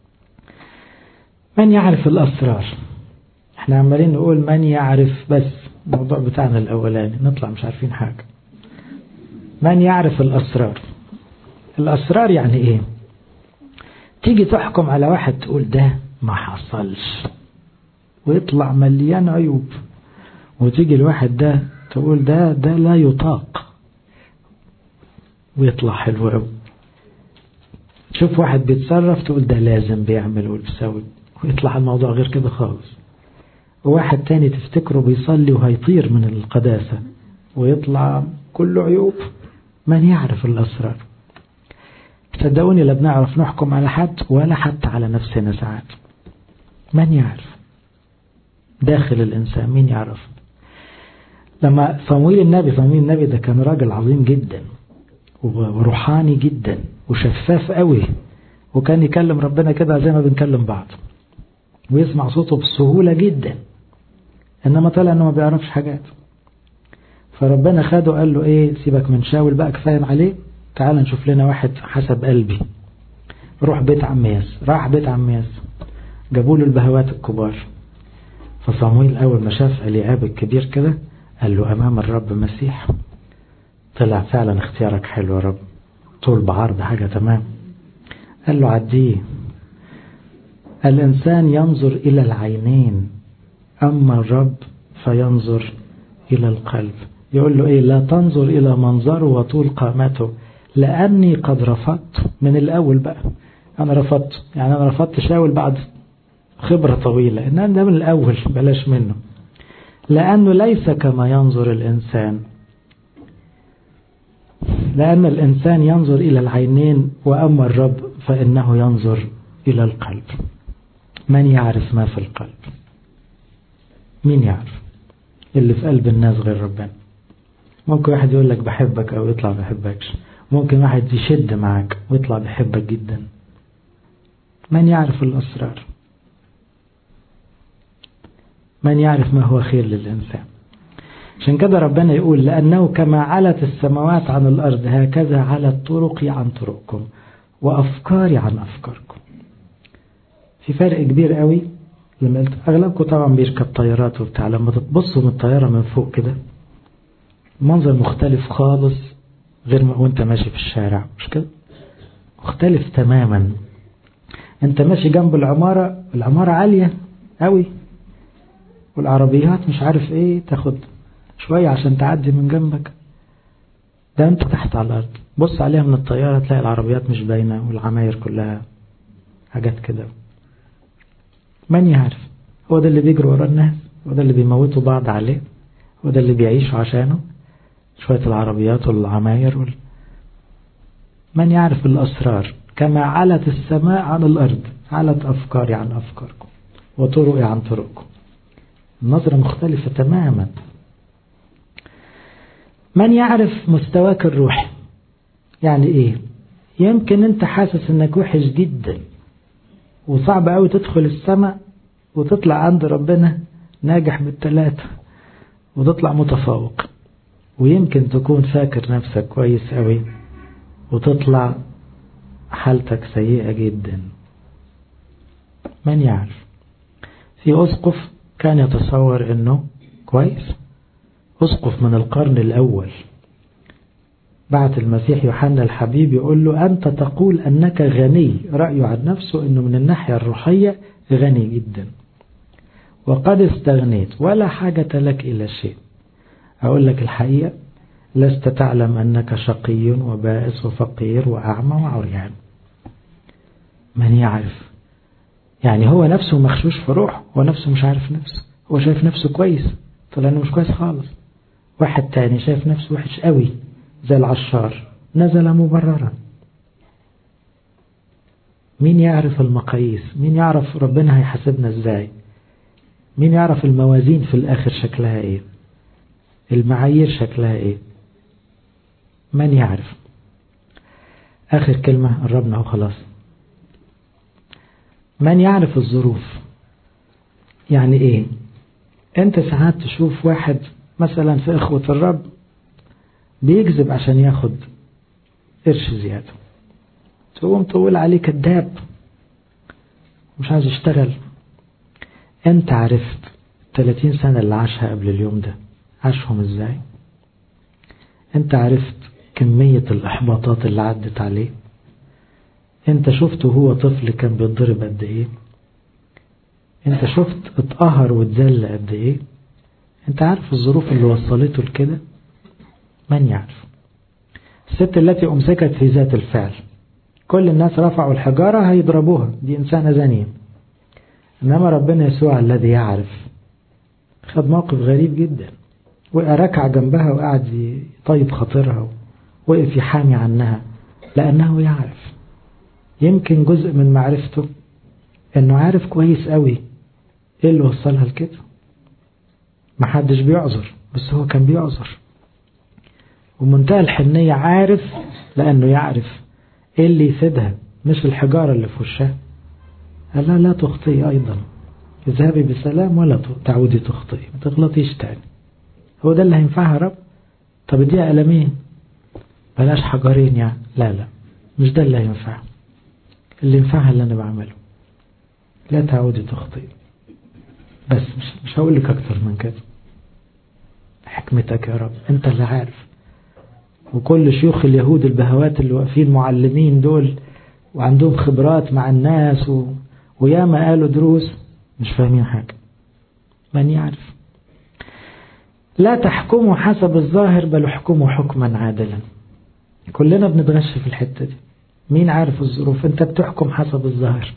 S1: من يعرف الأسرار؟ احنا عمالين نقول من يعرف، بس الموضوع بتاعنا الأولاني نطلع مش عارفين حاجة. من يعرف الأسرار؟ الأسرار يعني ايه؟ تيجي تحكم على واحد تقول ده ما حصلش ويطلع مليان عيوب، وتيجي الواحد ده تقول ده لا يطاق ويطلع حلو قوي. شوف واحد بيتصرف تقول ده لازم بيعمل وبيسوي، ويطلع الموضوع غير كده خالص. وواحد تاني تفتكره بيصلي وهيطير من القداسة ويطلع كله عيوب. من يعرف الأسرار؟ صدقوني لا بنعرف نحكم على حد ولا حتى على نفسنا ساعات. من يعرف داخل الإنسان؟ مين يعرف؟ لما صمويل النبي ده كان راجل عظيم جدا وروحاني جدا وشفاف قوي، وكان يكلم ربنا كده زي ما بنكلم بعض ويسمع صوته بسهولة جدا، إنما طلع إنه ما بيعرفش حاجات. فربنا خده قال له إيه، سيبك من شاول بقى كفاية عليه، تعال نشوف لنا واحد حسب قلبي. روح بيت عم ياس. راح بيت عم ياس، جابوا له البهوات الكبار. فصمويل أول ما شاف اليعاب الكبير كده قال له أمام الرب مسيح. طلع فعلا اختيارك حلو يا رب، طول بعرض حاجة تمام. قال له عديه. الإنسان ينظر إلى العينين أما الرب فينظر إلى القلب. يقول له إيه؟ لا تنظر إلى منظره وطول قامته، لأني قد رفضت من الأول بقى. أنا رفضت، يعني أنا رفضت شاول بعد خبرة طويلة، إن ده من الأول بلاش منه. لأنه ليس كما ينظر الإنسان، لأن الإنسان ينظر إلى العينين وأما الرب فإنه ينظر إلى القلب. من يعرف ما في القلب؟ مين يعرف اللي في قلب الناس غير ربنا؟ ممكن واحد يقول لك بحبك أو يطلع بحبكش، ممكن واحد يشد معك ويطلع بحبك جدا. من يعرف الأسرار؟ من يعرف ما هو خير للإنسان؟ عشان كده ربنا يقول لأنه كما علت السماوات عن الأرض هكذا علت طرقي عن طرقكم وأفكاري عن أفكاركم. في فرق كبير قوي. لما أغلبكم طبعا بيركب طيارات وبتاع، لما تبصوا من الطيارة من فوق كده منظر مختلف خالص غير ما وانت ماشي في الشارع، مش كده؟ مختلف تماما. انت ماشي جنب العمارة عالية قوي، والعربيات مش عارف ايه تاخد شوية عشان تعدي من جنبك. ده انت تحت على الارض، بص عليها من الطيارة تلاقي العربيات مش باينة والعماير كلها حاجات كده. من يعرف؟ هو ده اللي بيجري ورا الناس، هو ده اللي بيموتوا بعض عليه، هو ده اللي بيعيشوا عشانه، شوية العربيات والعماير من يعرف الأسرار؟ كما علت السماء عن الأرض علت أفكاري عن أفكاركم وطرقي عن طرقكم. النظرة مختلفة تماما. من يعرف مستواك الروحي؟ يعني ايه؟ يمكن انت حاسس انك وحش جدا وصعب قوي تدخل السماء وتطلع عند ربنا ناجح بالثلاثة وتطلع متفوق، ويمكن تكون فاكر نفسك كويس قوي وتطلع حالتك سيئة جدا. من يعرف؟ في أسقف كان يتصور انه كويس، أسقف من القرن الأول، بعت المسيح يوحنا الحبيب يقول له أنت تقول أنك غني، رأيه عن نفسه أنه من الناحية الروحية غني جدا وقد استغنيت ولا حاجة لك إلى شيء. أقول لك الحقيقة، لست تعلم أنك شقي وبائس وفقير وأعمى وعريان. من يعرف؟ يعني هو نفسه مخشوش في روحه، هو نفسه مش عارف نفسه، هو شايف نفسه كويس طلع أنه مش كويس خالص. واحد تاني شايف نفسه وحش قوي زي العشار نزل مبررا. مين يعرف المقاييس؟ مين يعرف ربنا هيحاسبنا ازاي؟ مين يعرف الموازين في الآخر شكلها ايه؟ المعايير شكلها ايه؟ من يعرف؟ آخر كلمة، قربنا وخلاص. من يعرف الظروف؟ يعني ايه؟ انت ساعات تشوف واحد مثلا في إخوة الرب بيكذب عشان ياخد قرش زيادة، تقوم تقول عليه كذاب مش عايز يشتغل. انت عرفت 30 سنة اللي عاشها قبل اليوم ده عاشهم ازاي؟ انت عرفت كمية الإحباطات اللي عدت عليه؟ انت شفته هو طفل كان بيتضرب قد ايه؟ انت شفت اتقهر واتذل قد ايه؟ انت عارف الظروف اللي وصلته لكده؟ من يعرف؟ الست التي أمسكت في ذات الفعل، كل الناس رفعوا الحجارة هيضربوها، دي إنسانة زانية، إنما ربنا يسوع الذي يعرف خد موقف غريب جدا، وركع جنبها وقعد يطيب خاطرها، وقف يحامي عنها لأنه يعرف. يمكن جزء من معرفته إنه عارف كويس قوي إيه اللي وصلها لكده. محدش بيعذر، بس هو كان بيعذر ومنتهى الحنية، عارف لأنه يعرف إيه اللي يفيدها، مش الحجارة اللي في وشها. قال لا تخطئي أيضا، اذهبي بسلام ولا تعودي تخطئي، ما تغلطيش تاني. هو ده اللي هينفعها رب؟ طب اديها قلمين بلاش حجرين يعني، لا مش ده اللي هينفعها. اللي ينفعها اللي أنا بعمله، لا تعودي تخطئي. بس مش هقول لك أكتر من كده، حكمتك يا رب أنت اللي عارف. وكل شيوخ اليهود البهوات اللي واقفين معلمين دول وعندهم خبرات مع الناس وياما قالوا دروس مش فاهمين حاجة. من يعرف؟ لا تحكموا حسب الظاهر بل احكموا حكما عادلا. كلنا بنتغش في الحتة دي. مين عارف الظروف؟ انت بتحكم حسب الظاهر.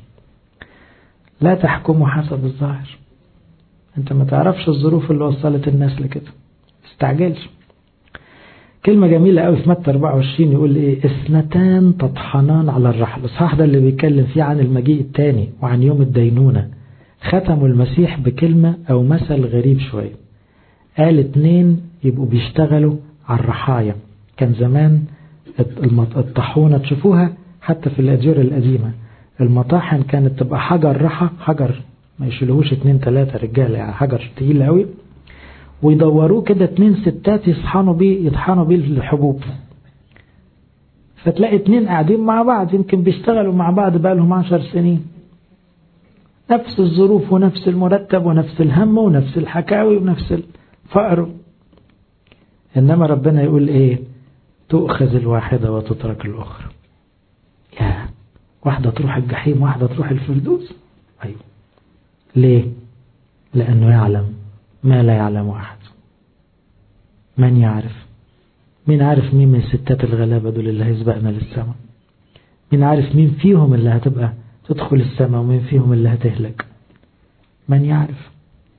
S1: لا تحكموا حسب الظاهر، انت ما تعرفش الظروف اللي وصلت الناس لكده، استعجلش. كلمة جميلة قوي في متى 24 يقول ايه؟ اثنتان تطحنان على الرحل. الصح ده اللي بيتكلم فيه عن المجيء الثاني وعن يوم الدينونة. ختموا المسيح بكلمة او مثل غريب شوية، قال 2 يبقوا بيشتغلوا على الرحايا. كان زمان الطاحونة تشوفوها حتى في الأديرة القديمة، المطاحن كانت تبقى حجر رحى، حجر ما يشيلوهوش 2 3 رجال، يعني حجر تقيل قوي، ويدوروه كده 2 ستات يطحنوا بيه الحبوب. فتلاقي 2 قاعدين مع بعض، يمكن بيشتغلوا مع بعض بقى لهم 10 سنين، نفس الظروف ونفس المرتب ونفس الهم ونفس الحكاوي ونفس الفقر. إنما ربنا يقول ايه؟ تؤخذ الواحدة وتترك الأخرى. يا واحدة تروح الجحيم واحدة تروح الفردوس. أيوه، ليه؟ لأنه يعلم ما لا يعلم أحد. من يعرف؟ مين عارف مين من الستات الغلابة دول اللي هيسبقنا للسماء؟ مين عارف مين فيهم اللي هتبقى تدخل السماء ومين فيهم اللي هتهلك؟ من يعرف؟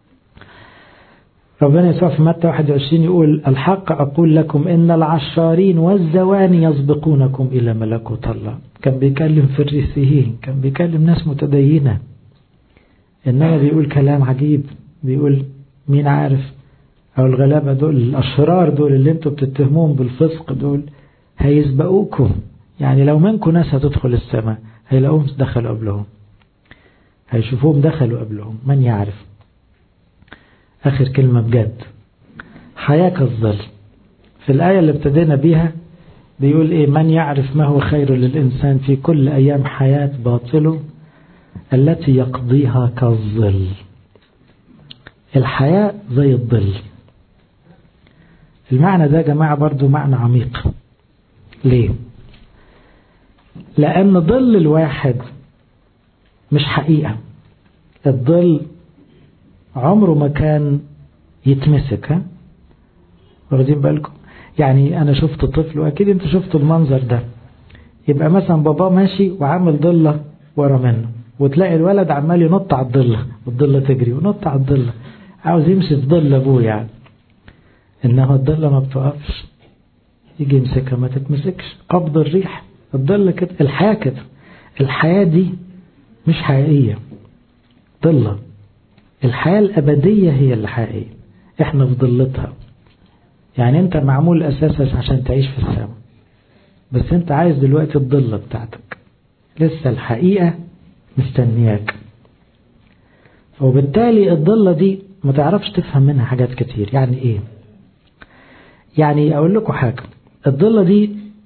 S1: ربنا يسوع في متى 21 يقول الحق أقول لكم إن العشارين والزواني يسبقونكم إلى ملكوت الله. كان بيكلم فريسيين، كان بيكلم ناس متدينة، إنما بيقول كلام عجيب، بيقول مين عارف؟ أو الغلابة دول الأشرار دول اللي انتوا بتتهمون بالفسق دول هيسبقوكم، يعني لو منكم ناس هتدخل السماء هيلاقوهم دخلوا قبلهم، هيشوفوهم دخلوا قبلهم. من يعرف. آخر كلمة بجد، حياة كالظل. في الآية اللي ابتدينا بيها بيقول إيه؟ من يعرف ما هو خير للإنسان في كل أيام حياة باطله التي يقضيها كالظل. الحياة زي الظل. المعنى ده يا جماعة برضو معنى عميق. ليه؟ لأن ظل الواحد مش حقيقة. الظل عمره ما كان يتمسك. ها؟ واخدين بالكم؟ يعني أنا شفت طفل، وأكيد أنت شفت المنظر ده، يبقى مثلا بابا ماشي وعامل ضلة ورا منه، وتلاقي الولد عمال ينط على الضلة والضلة تجري ونط على الضلة، عاوز يمشي في ضل أبوه يعني. إنما الضلة ما بتقفش، يجي يمسكها ما تتمسكش، قبض الريح. الضلة كده، الحياة كده. الحياة دي مش حقيقية، ضلة. الحياة الأبدية هي اللي حقيقية، إحنا في ضلتها. يعني أنت معمول أساسا عشان تعيش في السماء، بس أنت عايز دلوقتي الضلة بتاعتك، لسه الحقيقة مستنياك. وبالتالي الضلة دي ما تعرفش تفهم منها حاجات كتير. يعني إيه؟ يعني أقول لكم حاجة، الضلة دي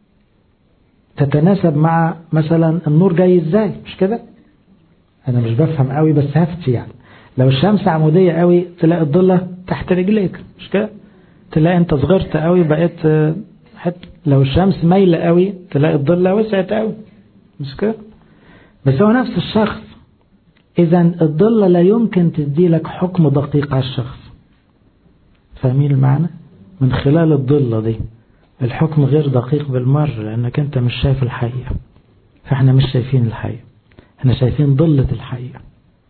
S1: تتناسب مع مثلا النور جاي إزاي، مش كده؟ أنا مش بفهم قوي بس هفتي. يعني لو الشمس عمودية قوي تلاقي الضلة تحت رجليك، مش كده؟ تلاقي أنت صغرت قوي بقيت حتى. لو الشمس مايلة قوي تلاقي الضلة وسعت قوي، مش كده؟ بس هو نفس الشخص. إذا الضلة لا يمكن تدي لك حكم دقيق على الشخص. فاهمين المعنى؟ من خلال الضلة دي الحكم غير دقيق بالمرة، لأنك أنت مش شايف الحقيقة. فإحنا مش شايفين الحقيقة، إحنا شايفين ضلة الحقيقة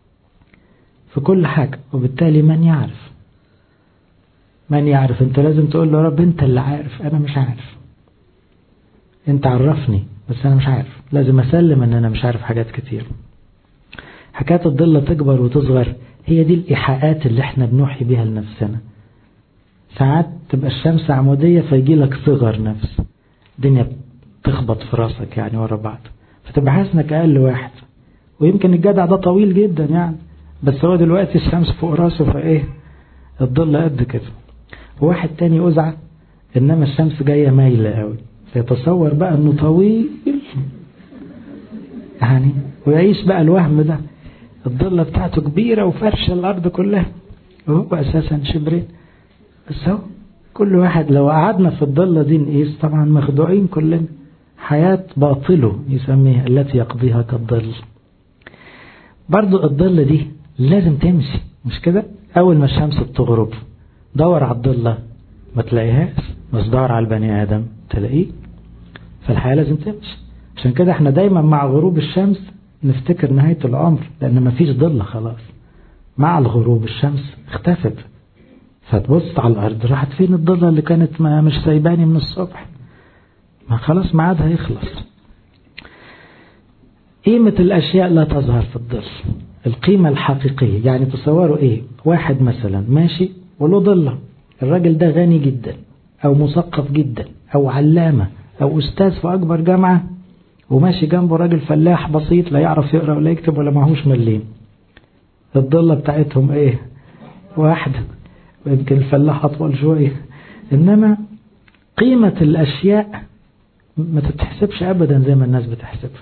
S1: في كل حاجة. وبالتالي من يعرف؟ من يعرف؟ أنت لازم تقول له رب أنت اللي عارف، أنا مش عارف. أنت عرفني بس أنا مش عارف. لازم أسلم أن أنا مش عارف حاجات كتير. حكاية الضلة تكبر وتصغر هي دي الإيحاءات اللي احنا بنوحي بيها لنفسنا. ساعات تبقى الشمس عمودية فيجي لك صغر نفس، الدنيا تخبط في راسك يعني ورا بعض، فتبقى حاسس انك أقل واحد. ويمكن الجدع ده طويل جدا يعني، بس هو دلوقتي الشمس فوق راسه فايه الضلة قد كده. وواحد تاني أزعة إنما الشمس جاية مايلة قوي، فيتصور بقى انه طويل يعني، ويعيش بقى الوهم ده. الضلة بتاعته كبيرة وفرشة الأرض كلها، وهو أساسا شبرين. بس هو كل واحد لو قعدنا في الضلة دي نقيس، طبعا مخدوعين كلنا. حياة باطله يسميها التي يقضيها كالضل. برضو الضلة دي لازم تمشي، مش كده؟ أول ما الشمس بتغرب دور على الضلة ما تلاقيهاش، بس دور على البني آدم تلاقيه. فالحياة لازم تمشي. عشان كده احنا دايما مع غروب الشمس نفتكر نهاية العمر، لأن ما فيش ضلة خلاص. مع الغروب الشمس اختفت، فتبص على الأرض راحت فين الضلة اللي كانت مش سايباني من الصبح؟ ما خلاص ميعادها يخلص. قيمة الأشياء لا تظهر في الظل. القيمة الحقيقية يعني تصوروا إيه؟ واحد مثلا ماشي وله ضلة، الراجل ده غني جدا أو مثقف جدا أو علامة أو أستاذ في أكبر جامعة، وماشي جنبه راجل فلاح بسيط لا يعرف يقرأ ولا يكتب ولا معهوش مليم. الضلة بتاعتهم إيه؟ واحدة، ويمكن الفلاح أطول شوية. إنما قيمة الأشياء ما تتحسبش أبدا زي ما الناس بتحسبها.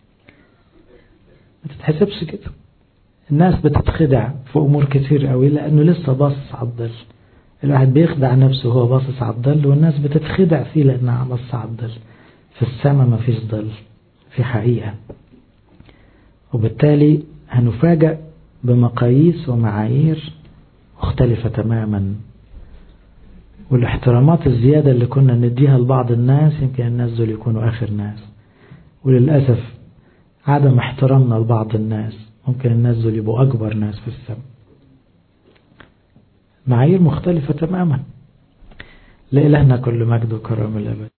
S1: ما تتحسبش كده. الناس بتتخدع في أمور كتير قوي لأنه لسه باصص على الظل. الواحد بيخدع نفسه وهو باصص على الظل، والناس بتتخدع فيه لأنها باصص على الظل. في السماء ما فيش ظل، في حقيقة. وبالتالي هنفاجأ بمقاييس ومعايير مختلفة تماما. والاحترامات الزيادة اللي كنا نديها لبعض الناس يمكن الناس دول يكونوا آخر ناس. وللأسف عدم احترامنا لبعض الناس ممكن الناس دول يبقوا أكبر ناس في السماء. معايير مختلفة تماما. لإلهنا كل مجد وكرم الأبد.